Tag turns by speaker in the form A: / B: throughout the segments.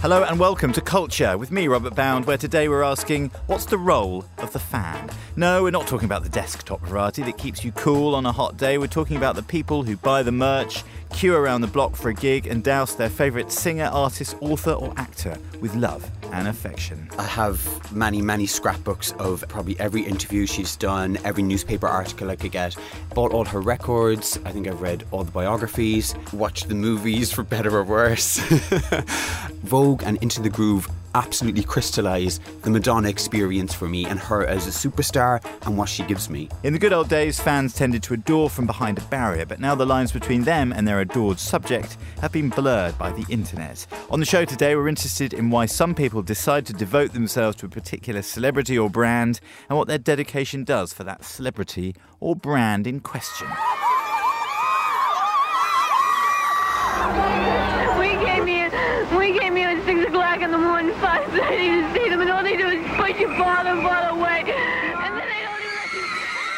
A: Hello and welcome to Culture with me, Robert Bound, where today we're asking, what's the role of the fan? No, we're not talking about the desktop variety that keeps you cool on a hot day. We're talking about the people who buy the merch, queue around the block for a gig and douse their favourite singer, artist, author or actor with love and affection.
B: I have many scrapbooks of probably every interview she's done, every newspaper article I could get. Bought all her records. I think I've read all the biographies, watched the movies for better or worse. Vogue and Into the Groove absolutely crystallise the Madonna experience for me and her as a superstar and what she gives me.
A: In the good old days, fans tended to adore from behind a barrier, but now the lines between them and their adored subject have been blurred by the internet. On the show today, we're interested in why some people decide to devote themselves to a particular celebrity or brand and what their dedication does for that celebrity or brand in question.
C: We came here at 6 o'clock in the morning, 5:30 to see them, and all they do is push you farther and farther away. And then they don't even let you...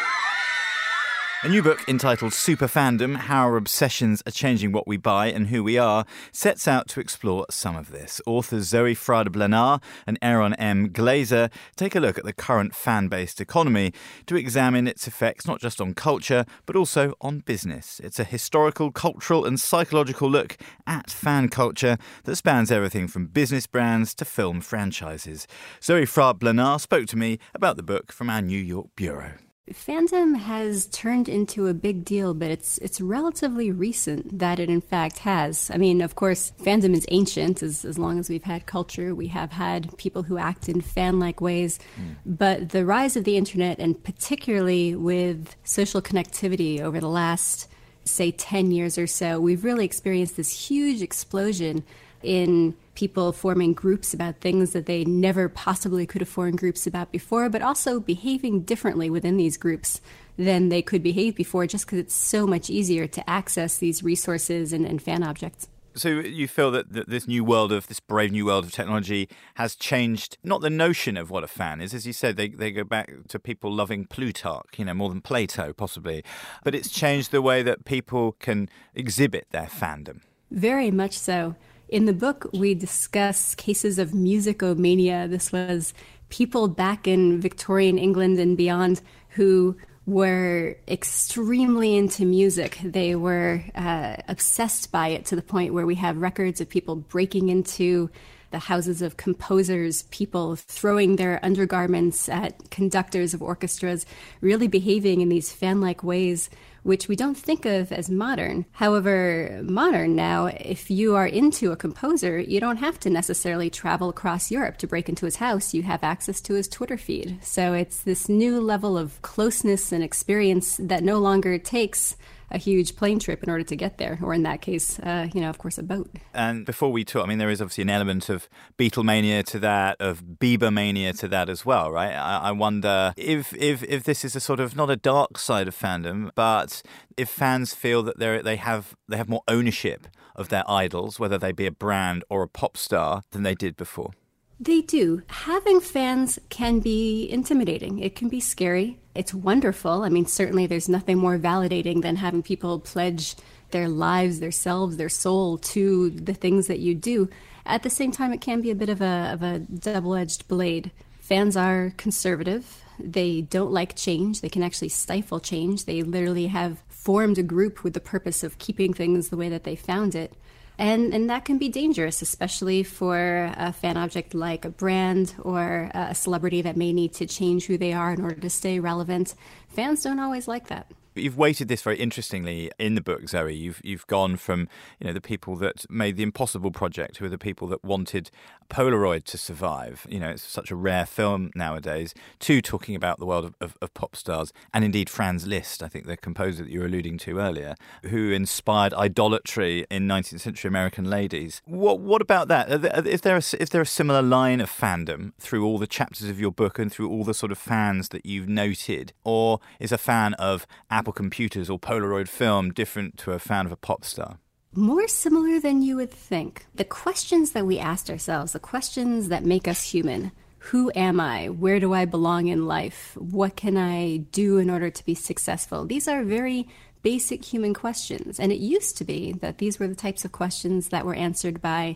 A: A new book entitled Super Fandom, How Our Obsessions Are Changing What We Buy and Who We Are, sets out to explore some of this. Authors Zoe Frade-Blanard and Aaron M. Glazer take a look at the current fan-based economy to examine its effects not just on culture, but also on business. It's a historical, cultural and psychological look at fan culture that spans everything from business brands to film franchises. Zoe Frade-Blanard spoke to me about the book from our New York bureau.
D: Fandom has turned into a big deal, but it's relatively recent that it in fact has. I mean, of course, fandom is ancient. As long as we've had culture, we have had people who act in fan-like ways. But the rise of the internet, and particularly with social connectivity over the last, say, 10 years or so, we've really experienced this huge explosion in people forming groups about things that they never possibly could have formed groups about before, but also behaving differently within these groups than they could behave before, just because it's so much easier to access these resources and fan objects.
A: So you feel that this brave new world of technology has changed not the notion of what a fan is. As you said, they go back to people loving Plutarch, more than Plato possibly, but it's changed the way that people can exhibit their fandom.
D: Very much so. In the book, we discuss cases of musicomania. This was people back in Victorian England and beyond who were extremely into music. They were obsessed by it to the point where we have records of people breaking into the houses of composers, people throwing their undergarments at conductors of orchestras, really behaving in these fan-like ways, which we don't think of as modern. However, modern now, if you are into a composer, you don't have to necessarily travel across Europe to break into his house. You have access to his Twitter feed. So it's this new level of closeness and experience that no longer takes a huge plane trip in order to get there, or in that case, of course, a boat.
A: And before we talk, there is obviously an element of Beatlemania to that, of Biebermania to that as well, right? I wonder if this is a sort of, not a dark side of fandom, but if fans feel that they have more ownership of their idols, whether they be a brand or a pop star, than they did before.
D: They do. Having fans can be intimidating. It can be scary. It's wonderful. Certainly there's nothing more validating than having people pledge their lives, their selves, their soul to the things that you do. At the same time, it can be a bit of a double-edged blade. Fans are conservative. They don't like change. They can actually stifle change. They literally have formed a group with the purpose of keeping things the way that they found it. And that can be dangerous, especially for a fan object like a brand or a celebrity that may need to change who they are in order to stay relevant. Fans don't always like that.
A: You've weighted this very interestingly in the book, Zoe. You've gone from the people that made the Impossible Project, who are the people that wanted Polaroid to survive. It's such a rare film nowadays, to talking about the world of pop stars, and indeed Franz Liszt, I think the composer that you were alluding to earlier, who inspired idolatry in 19th century American ladies. What about that? Is there a similar line of fandom through all the chapters of your book and through all the sort of fans that you've noted? Or is a fan of Apple computers or Polaroid film different to a fan of a pop star?
D: More similar than you would think. The questions that we asked ourselves, the questions that make us human. Who am I? Where do I belong in life? What can I do in order to be successful? These are very basic human questions. And it used to be that these were the types of questions that were answered by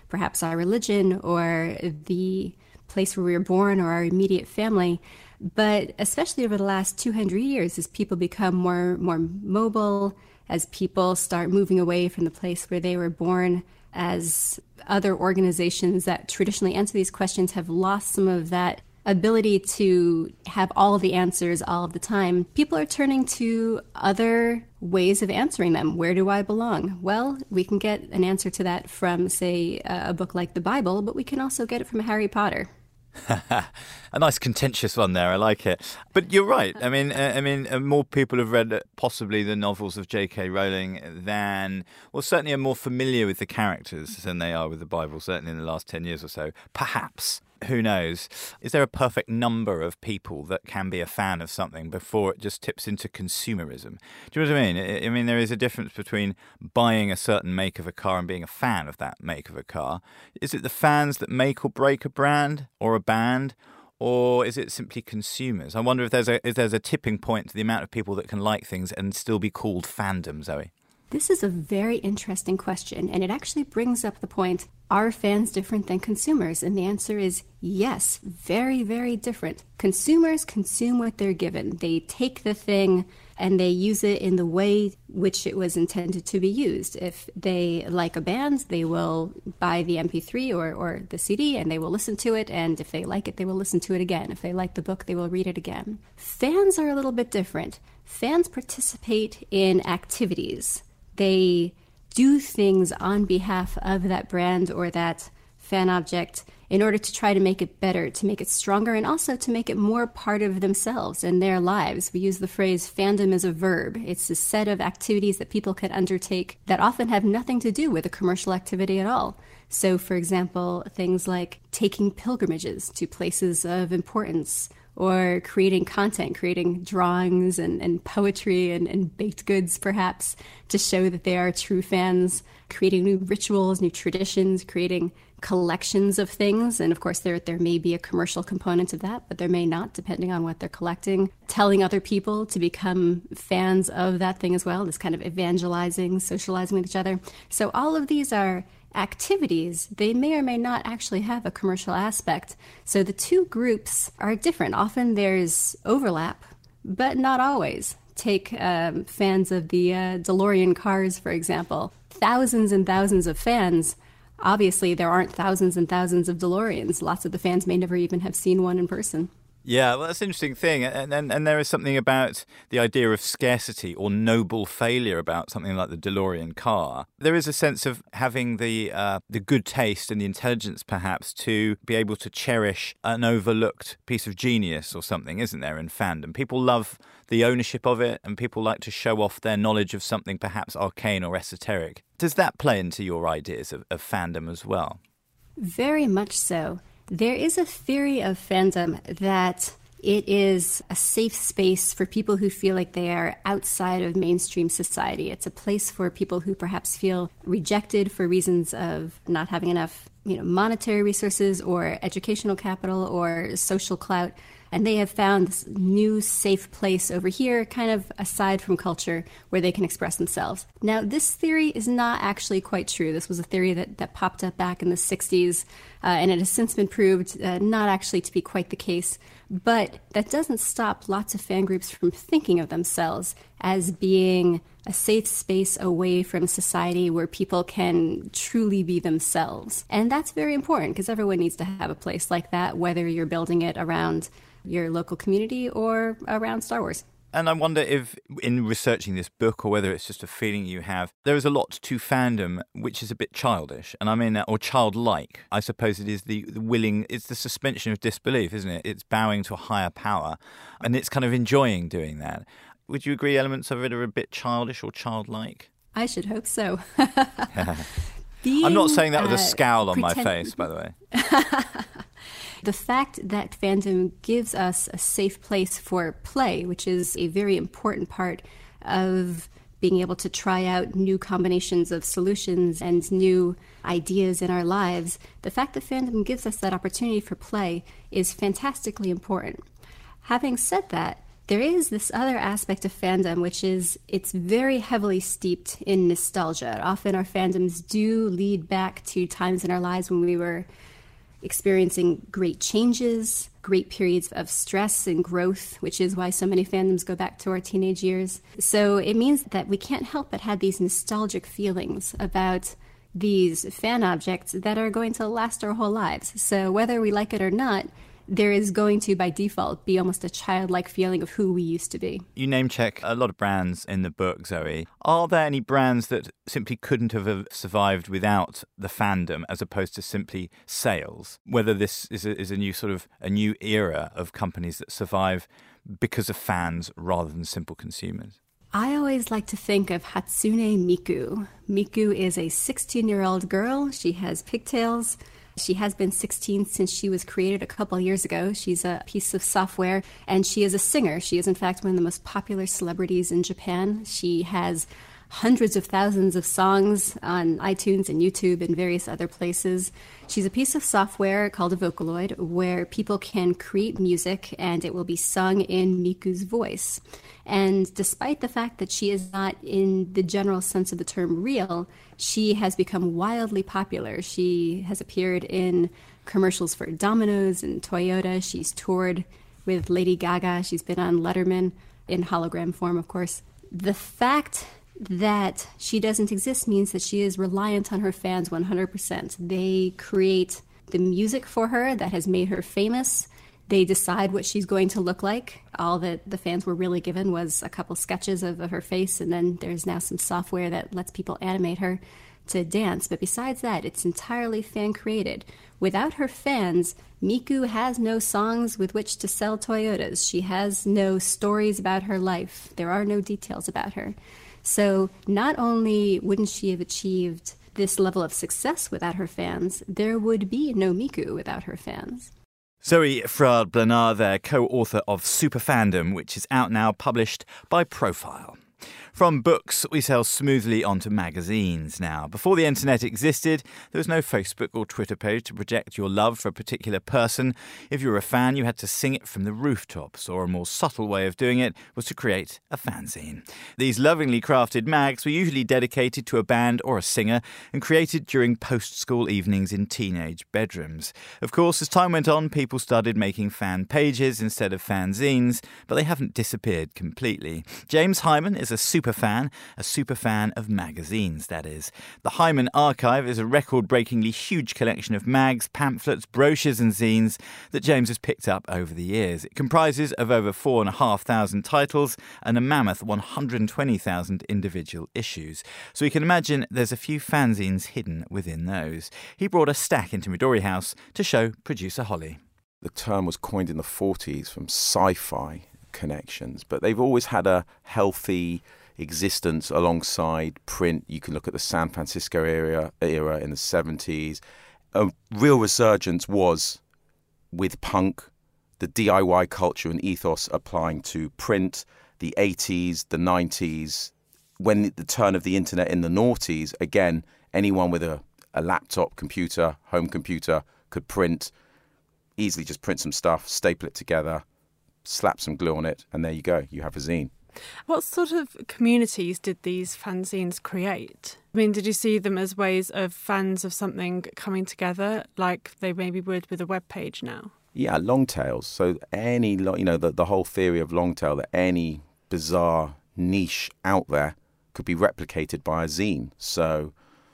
D: perhaps our religion or the place where we were born or our immediate family. But especially over the last 200 years, as people become more mobile, as people start moving away from the place where they were born, as other organizations that traditionally answer these questions have lost some of that ability to have all of the answers all of the time, people are turning to other ways of answering them. Where do I belong? Well, we can get an answer to that from, say, a book like the Bible, but we can also get it from Harry Potter.
A: A nice contentious one there. I like it. But you're right. I mean, more people have read possibly the novels of J.K. Rowling than, well, certainly are more familiar with the characters than they are with the Bible, certainly in the last 10 years or so. Perhaps. Who knows? Is there a perfect number of people that can be a fan of something before it just tips into consumerism? Do you know what I mean? I mean, there is a difference between buying a certain make of a car and being a fan of that make of a car. Is it the fans that make or break a brand or a band? Or is it simply consumers? I wonder if there's a tipping point to the amount of people that can like things and still be called fandom, Zoe.
D: This is a very interesting question, and it actually brings up the point, are fans different than consumers? And the answer is yes, very, very different. Consumers consume what they're given. They take the thing and they use it in the way which it was intended to be used. If they like a band, they will buy the MP3 or the CD and they will listen to it. And if they like it, they will listen to it again. If they like the book, they will read it again. Fans are a little bit different. Fans participate in activities. They do things on behalf of that brand or that fan object in order to try to make it better, to make it stronger, and also to make it more part of themselves and their lives. We use the phrase fandom as a verb. It's a set of activities that people can undertake that often have nothing to do with a commercial activity at all. So, for example, things like taking pilgrimages to places of importance, or creating content, creating drawings and poetry and baked goods, perhaps, to show that they are true fans, creating new rituals, new traditions, creating collections of things. And of course, there may be a commercial component of that, but there may not, depending on what they're collecting. Telling other people to become fans of that thing as well, this kind of evangelizing, socializing with each other. So all of these are activities. They may or may not actually have a commercial aspect. So the two groups are different. Often there's overlap, but not always. Take fans of the DeLorean cars, for example. Thousands and thousands of fans. Obviously, there aren't thousands and thousands of DeLoreans. Lots of the fans may never even have seen one in person.
A: Yeah, well, that's an interesting thing. And there is something about the idea of scarcity or noble failure about something like the DeLorean car. There is a sense of having the good taste and the intelligence, perhaps, to be able to cherish an overlooked piece of genius or something, isn't there, in fandom? People love the ownership of it, and people like to show off their knowledge of something perhaps arcane or esoteric. Does that play into your ideas of fandom as well?
D: Very much so. There is a theory of fandom that it is a safe space for people who feel like they are outside of mainstream society. It's a place for people who perhaps feel rejected for reasons of not having enough, monetary resources or educational capital or social clout. And they have found this new safe place over here, kind of aside from culture, where they can express themselves. Now, this theory is not actually quite true. This was a theory that popped up back in the 60s, and it has since been proved not actually to be quite the case. But that doesn't stop lots of fan groups from thinking of themselves as being a safe space away from society where people can truly be themselves. And that's very important because everyone needs to have a place like that, whether you're building it around your local community or around Star Wars.
A: And I wonder if, in researching this book, or whether it's just a feeling you have, there is a lot to fandom which is a bit childish, and I mean, or childlike. I suppose it is it's the suspension of disbelief, isn't it? It's bowing to a higher power, and it's kind of enjoying doing that. Would you agree elements of it are a bit childish or childlike?
D: I should hope so.
A: I'm not saying that with a scowl on my face, by the way.
D: The fact that fandom gives us a safe place for play, which is a very important part of being able to try out new combinations of solutions and new ideas in our lives, the fact that fandom gives us that opportunity for play is fantastically important. Having said that, There is this other aspect of fandom, which is it's very heavily steeped in nostalgia. Often our fandoms do lead back to times in our lives when we were experiencing great changes, great periods of stress and growth, which is why so many fandoms go back to our teenage years. So it means that we can't help but have these nostalgic feelings about these fan objects that are going to last our whole lives. So whether we like it or not, there is going to, by default, be almost a childlike feeling of who we used to be.
A: You name check a lot of brands in the book, Zoe. Are there any brands that simply couldn't have survived without the fandom as opposed to simply sales? Whether this is a new sort of a new era of companies that survive because of fans rather than simple consumers?
D: I always like to think of Hatsune Miku. Miku is a 16-year-old girl. She has pigtails. She has been 16 since she was created a couple years ago. She's a piece of software, and she is a singer. She is, in fact, one of the most popular celebrities in Japan. She has hundreds of thousands of songs on iTunes and YouTube and various other places. She's a piece of software called a Vocaloid where people can create music and it will be sung in Miku's voice. And despite the fact that she is not, in the general sense of the term, real, she has become wildly popular. She has appeared in commercials for Domino's and Toyota. She's toured with Lady Gaga. She's been on Letterman in hologram form, of course. The fact that she doesn't exist means that she is reliant on her fans 100%. They create the music for her that has made her famous. They decide what she's going to look like. All that the fans were really given was a couple sketches of her face, and then there's now some software that lets people animate her to dance. But besides that, it's entirely fan-created. Without her fans, Miku has no songs with which to sell Toyotas. She has no stories about her life. There are no details about her. So not only wouldn't she have achieved this level of success without her fans, there would be no Miku without her fans.
A: Zoe Frade-Blanard there, co-author of Super Fandom, which is out now, published by Profile. From books, we sail smoothly onto magazines now. Before the internet existed, there was no Facebook or Twitter page to project your love for a particular person. If you were a fan, you had to sing it from the rooftops, or a more subtle way of doing it was to create a fanzine. These lovingly crafted mags were usually dedicated to a band or a singer and created during post-school evenings in teenage bedrooms. Of course, as time went on, people started making fan pages instead of fanzines, but they haven't disappeared completely. James Hyman is a super fan of magazines, that is. The Hyman Archive is a record-breakingly huge collection of mags, pamphlets, brochures and zines that James has picked up over the years. It comprises of over 4,500 titles and a mammoth 120,000 individual issues. So you can imagine there's a few fanzines hidden within those. He brought a stack into Midori House to show producer Holly.
E: The term was coined in the 40s from sci-fi connections, but they've always had a healthy existence alongside print. You can look at the San Francisco era in the 70s. A real resurgence was with punk, the DIY culture and ethos applying to print, the 80s, the 90s. When the turn of the internet in the noughties, again, anyone with a laptop, computer, home computer could print, easily just print some stuff, staple it together, slap some glue on it, and there you go, you have a zine.
F: What sort of communities did these fanzines create? I mean, did you see them as ways of fans of something coming together, like they maybe would with a web page now?
E: Yeah, long tails. So the whole theory of long tail, that any bizarre niche out there could be replicated by a zine. So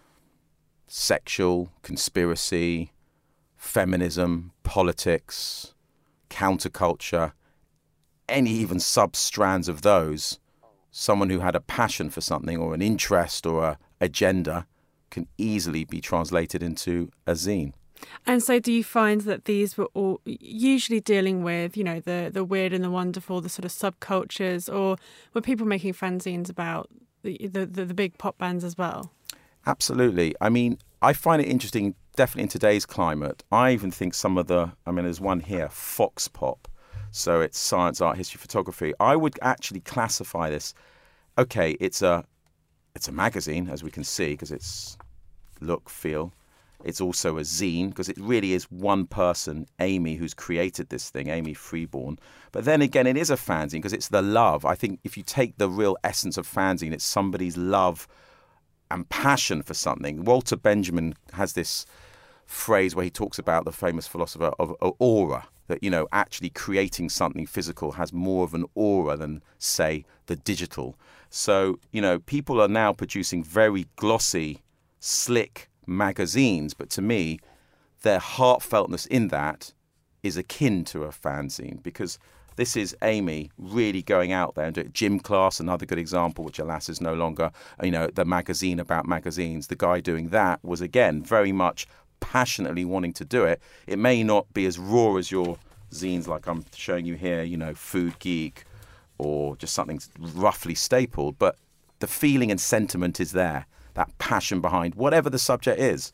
E: sexual, conspiracy, feminism, politics, counterculture, any even sub-strands of those, someone who had a passion for something or an interest or an agenda can easily be translated into a zine.
F: And so do you find that these were all usually dealing with, the weird and the wonderful, the sort of subcultures, or were people making fanzines about the big pop bands as well? Absolutely.
E: I mean, I find it interesting, definitely in today's climate. I even think there's one here, Fox Pop. So it's science, art, history, photography. I would actually classify this. Okay, it's a magazine, as we can see, because it's look, feel. It's also a zine, because it really is one person, Amy, who's created this thing, Amy Freeborn. But then again, it is a fanzine because it's the love. I think if you take the real essence of fanzine, it's somebody's love and passion for something. Walter Benjamin has this phrase where he talks about the famous philosopher of aura, that, you know, actually creating something physical has more of an aura than, say, the digital. So, you know, people are now producing very glossy, slick magazines, but to me, their heartfeltness in that is akin to a fanzine, because this is Amy really going out there and doing Gym Class, another good example, which alas is no longer, you know, the magazine about magazines. The guy doing that was, again, very much passionately wanting to do it. It may not be as raw as your zines like I'm showing you here, you know, Food Geek or just something roughly stapled, but the feeling and sentiment is there, that passion behind whatever the subject is.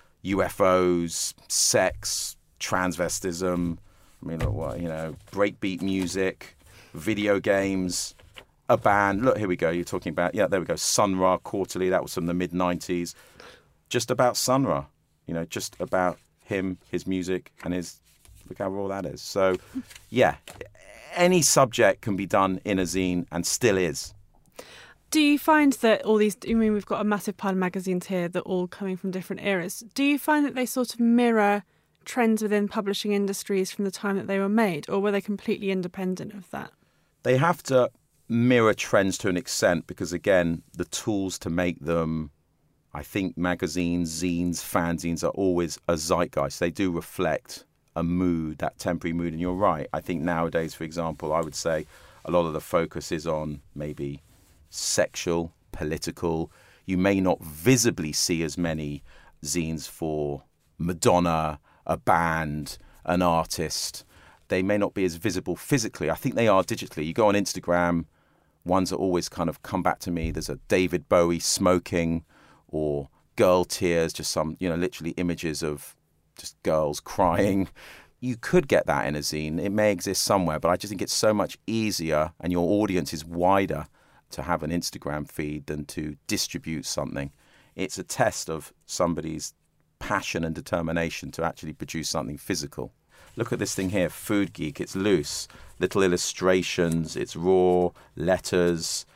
E: UFOs, sex, transvestism, I mean, you know, breakbeat music, video games, a band. Look, here we go. You're talking about, yeah, there we go. Sun Ra Quarterly. That was from the mid-90s. Just about Sun Ra. You know, just about him, his music, and his... Look how raw that is. So, yeah, any subject can be done in a zine and still is.
F: Do you find that all these... I mean, we've got a massive pile of magazines here that are all coming from different eras. Do you find that they sort of mirror trends within publishing industries from the time that they were made, or were they completely independent of that?
E: They have to mirror trends to an extent because, again, the tools to make them... I think magazines, zines, fanzines are always a zeitgeist. They do reflect a mood, that temporary mood. And you're right. I think nowadays, for example, I would say a lot of the focus is on maybe sexual, political. You may not visibly see as many zines for Madonna, a band, an artist. They may not be as visible physically. I think they are digitally. You go on Instagram, ones that always kind of come back to me. There's a David Bowie smoking, or girl tears, just some, you know, literally images of just girls crying. You could get that in a zine. It may exist somewhere, but I just think it's so much easier and your audience is wider to have an Instagram feed than to distribute something. It's a test of somebody's passion and determination to actually produce something physical. Look at this thing here, Food Geek. It's loose. Little illustrations. It's raw, letters,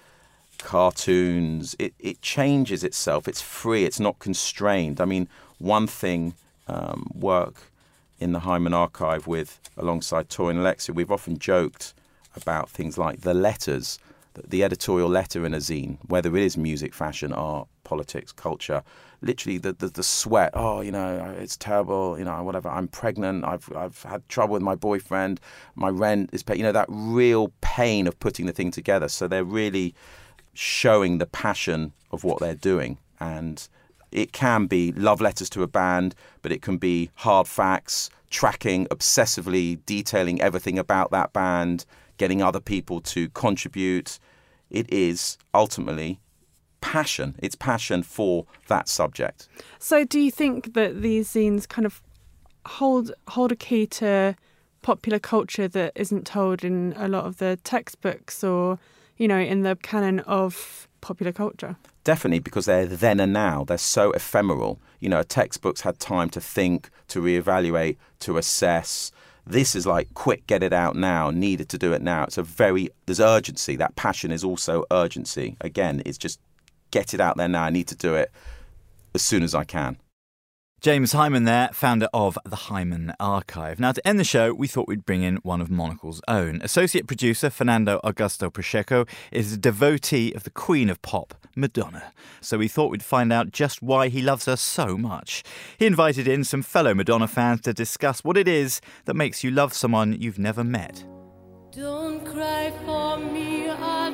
E: cartoons. It changes itself. It's free. It's not constrained. I mean, one thing, work in the Hyman Archive with, alongside Tori and Alexia, we've often joked about things like the letters, the editorial letter in a zine, whether it is music, fashion, art, politics, culture, literally the sweat. Oh, you know, it's terrible. You know, whatever. I'm pregnant. I've had trouble with my boyfriend. My rent is paid. You know, that real pain of putting the thing together. So they're really showing the passion of what they're doing. And it can be love letters to a band, but it can be hard facts, tracking, obsessively detailing everything about that band, getting other people to contribute. It is ultimately passion. It's passion for that subject. So
F: do you think that these zines kind of hold a key to popular culture that isn't told in a lot of the textbooks or, you know, in the canon of popular culture?
E: Definitely, because they're then and now. They're so ephemeral. You know, textbooks had time to think, to reevaluate, to assess. This is like, quick, get it out now, needed to do it now. There's urgency. That passion is also urgency. Again, it's just get it out there now. I need to do it as soon as I can.
A: James Hyman there, founder of the Hyman Archive. Now, to end the show, we thought we'd bring in one of Monocle's own. Associate producer Fernando Augusto Pacheco is a devotee of the Queen of Pop, Madonna. So we thought we'd find out just why he loves her so much. He invited in some fellow Madonna fans to discuss what it is that makes you love someone you've never met.
G: Don't cry for me,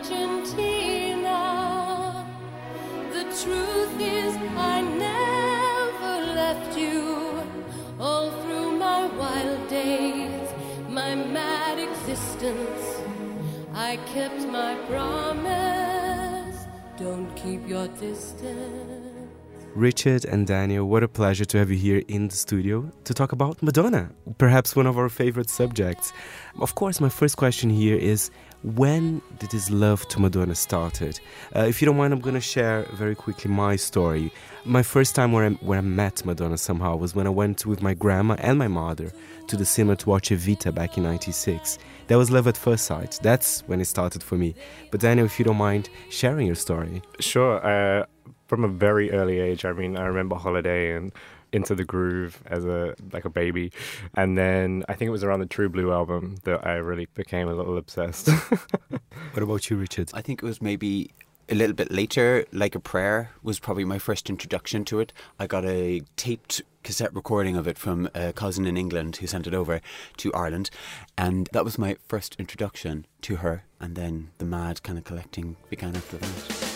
G: Argentina. The truth is I never left you. All through my wild days, my mad existence, I kept my promise. Don't keep your distance.
H: Richard and Daniel, what a pleasure to have you here in the studio to talk about Madonna, perhaps one of our favorite subjects. Of course, my first question here is, when did this love to Madonna started? If you don't mind, I'm going to share very quickly my story. My first time where I met Madonna somehow was when I went with my grandma and my mother to the cinema to watch Evita back in '96. That was love at first sight. That's when it started for me. But Daniel, if you don't mind sharing your story.
I: Sure. From a very early age, I remember Holiday and Into the Groove as a baby. And then I think it was around the True Blue album that I really became a little obsessed.
H: What about you, Richard?
B: I think it was maybe a little bit later. Like a Prayer was probably my first introduction to it. I got a taped cassette recording of it from a cousin in England who sent it over to Ireland, and that was my first introduction to her, and then the mad kind of collecting began after that.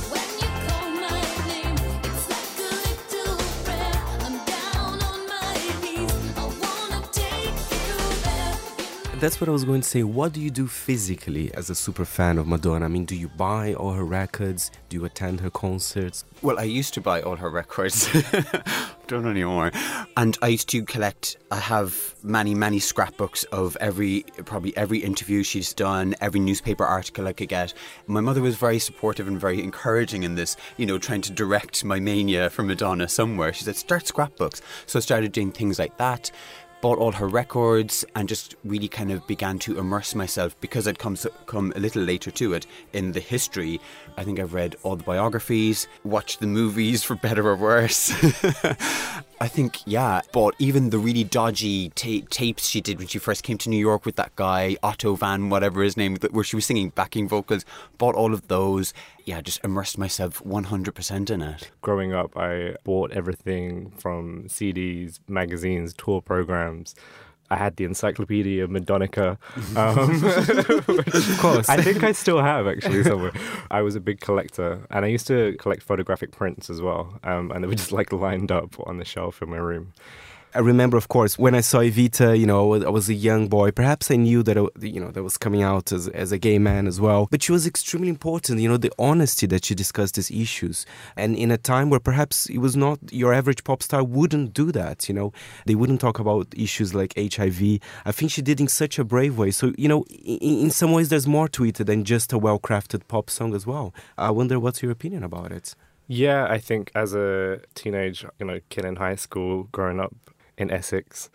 H: That's what I was going to say. What do you do physically as a super fan of Madonna? I mean, do you buy all her records? Do you attend her concerts?
B: Well, I used to buy all her records. Don't anymore. And I used to collect, I have many scrapbooks of probably every interview she's done, every newspaper article I could get. My mother was very supportive and very encouraging in this, trying to direct my mania for Madonna somewhere. She said, start scrapbooks. So I started doing things like that. Bought all her records and just really kind of began to immerse myself, because I'd come a little later to it in the history. I think I've read all the biographies, watched the movies for better or worse. I think, bought even the really dodgy tapes she did when she first came to New York with that guy, Otto Van, whatever his name, where she was singing backing vocals. Bought all of those. Yeah, just immersed myself 100% in it.
I: Growing up, I bought everything from CDs, magazines, tour programs. I had the Encyclopedia Madonica.
H: Of course.
I: I think I still have, actually, somewhere. I was a big collector, and I used to collect photographic prints as well, and they were just lined up on the shelf in my room.
H: I remember, of course, when I saw Evita, I was a young boy. Perhaps I knew that, that was coming out as a gay man as well. But she was extremely important, the honesty that she discussed these issues. And in a time where perhaps it was not, your average pop star wouldn't do that, They wouldn't talk about issues like HIV. I think she did in such a brave way. So, in some ways there's more to it than just a well-crafted pop song as well. I wonder what's your opinion about it?
I: Yeah, I think as a teenage, kid in high school, growing up in Essex,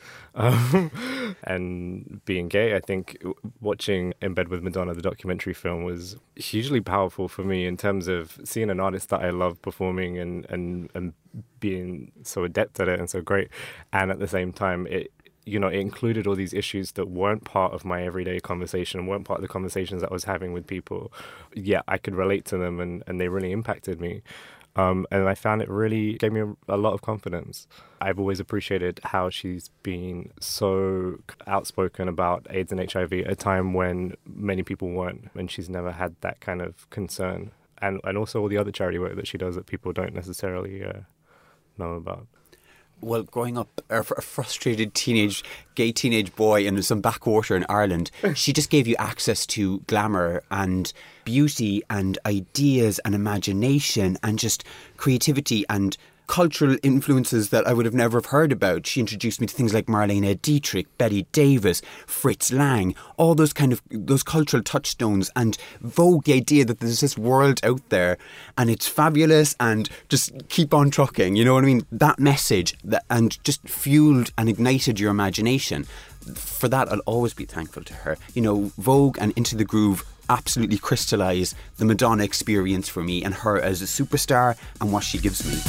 I: and being gay, I think watching In Bed with Madonna, the documentary film, was hugely powerful for me in terms of seeing an artist that I love performing and being so adept at it and so great. And at the same time, it included all these issues that weren't part of my everyday conversation, weren't part of the conversations that I was having with people. Yeah, I could relate to them, and they really impacted me. And I found it really gave me a lot of confidence. I've always appreciated how she's been so outspoken about AIDS and HIV at a time when many people weren't, and she's never had that kind of concern. And also all the other charity work that she does that people don't necessarily know about.
B: Well, growing up a frustrated gay teenage boy in some backwater in Ireland, she just gave you access to glamour and beauty and ideas and imagination and just creativity and cultural influences that I would have never have heard about. She introduced me to things like Marlene Dietrich, Betty Davis, Fritz Lang, all those cultural touchstones, and Vogue, the idea that there's this world out there and it's fabulous and just keep on trucking, you know what I mean? That message and just fueled and ignited your imagination. For that, I'll always be thankful to her. Vogue and Into the Groove absolutely crystallise the Madonna experience for me and her as a superstar and what she gives me.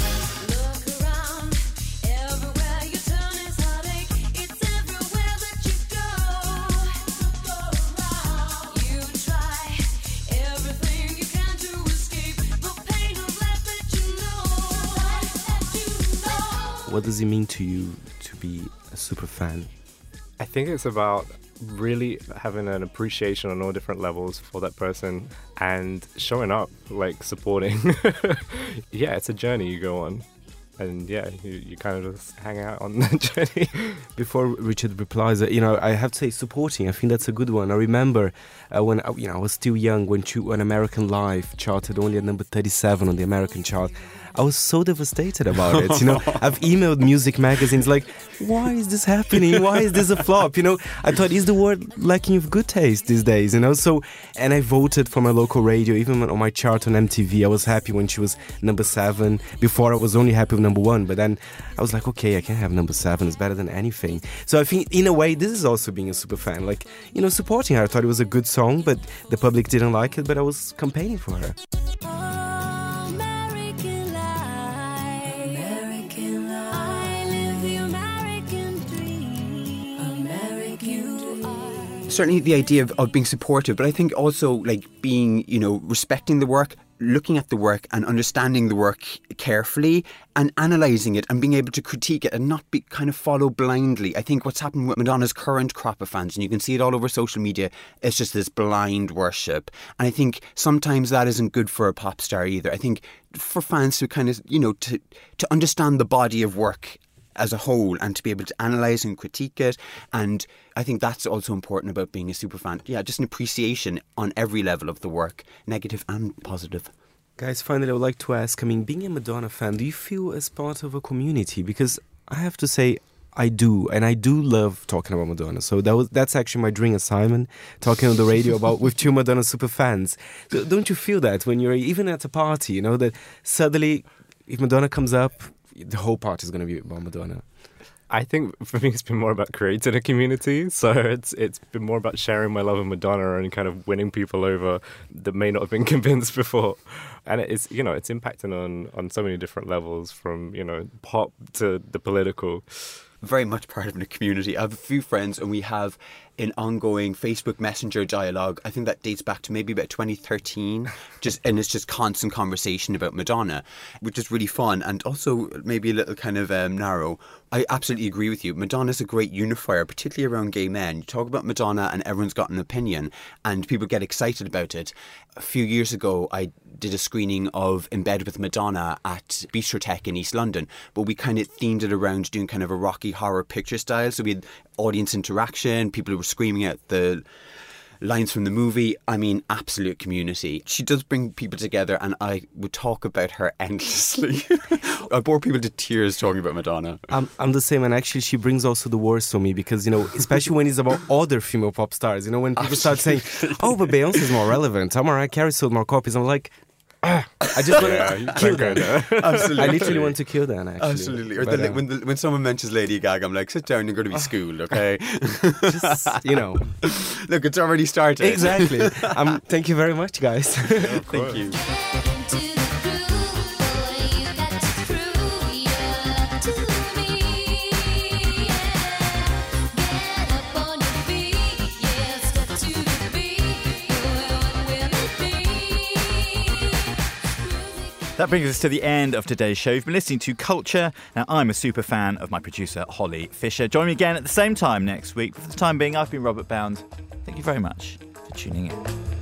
H: What does it mean to you to be a super fan?
I: I think it's about really having an appreciation on all different levels for that person and showing up, supporting. Yeah, it's a journey you go on. And yeah, you kind of just hang out on that journey.
H: Before Richard replies, I have to say supporting. I think that's a good one. I remember when I was still young, when American Life charted only at number 37 on the American chart. I was so devastated about it. You know, I've emailed music magazines like, why is this happening? Why is this a flop? You know, I thought, is the world lacking of good taste these days? You know, so, and I voted for my local radio, even on my chart on MTV. I was happy when she was number 7. Before I was only happy with number 1, but then I was like, okay, I can't have number 7. It's better than anything. So I think in a way, this is also being a super fan. Like, you know, supporting her. I thought it was a good song, but the public didn't like it, but I was campaigning for her.
B: Certainly the idea of being supportive, but I think also like being, you know, respecting the work, looking at the work and understanding the work carefully and analysing it and being able to critique it and not be kind of follow blindly. I think what's happened with Madonna's current crop of fans, and you can see it all over social media, it's just this blind worship. And I think sometimes that isn't good for a pop star either. I think for fans to kind of, you know, to understand the body of work as a whole and to be able to analyse and critique it. And I think that's also important about being a superfan. Yeah, just an appreciation on every level of the work, negative and positive.
H: Guys, finally, I would like to ask, I mean, being a Madonna fan, do you feel as part of a community? Because I have to say, I do, and I do love talking about Madonna. So that's actually my dream assignment, talking on the radio about with 2 Madonna super fans. So don't you feel that when you're even at a party, you know, that suddenly if Madonna comes up, the whole party is going to be about Madonna?
I: I think for me it's been more about creating a community. So it's been more about sharing my love of Madonna and kind of winning people over that may not have been convinced before. And it's, you know, it's impacting on so many different levels, from, you know, pop to the political.
B: Very much part of a community. I have a few friends and we have an ongoing Facebook Messenger dialogue. I think that dates back to maybe about 2013. And it's just constant conversation about Madonna, which is really fun and also maybe a little kind of narrow. I absolutely agree with you. Madonna's a great unifier, particularly around gay men. You talk about Madonna and everyone's got an opinion and people get excited about it. A few years ago, I did a screening of In Bed with Madonna at Bistro in East London, but we kind of themed it around doing kind of a Rocky Horror Picture style. So we had audience interaction, people who were screaming out the lines from the movie. I mean, absolute community. She does bring people together and I would talk about her endlessly. I bore people to tears talking about Madonna.
H: I'm the same, and actually she brings also the worst for me because, you know, especially when it's about other female pop stars, you know, when people start saying, oh, but Beyonce's more relevant, Mariah Carey sold more copies, I'm like, I just want to kill them.
B: Absolutely.
H: I literally want to kill them, actually.
B: Absolutely. Or when someone mentions Lady Gaga, I'm like, sit down, you're going to be schooled, okay?
H: Just, you know.
B: Look, it's already started.
H: Exactly. Thank you very much, guys.
B: Thank you.
A: That brings us to the end of today's show. You've been listening to Culture. Now, I'm a super fan of my producer, Holly Fisher. Join me again at the same time next week. For the time being, I've been Robert Bound. Thank you very much for tuning in.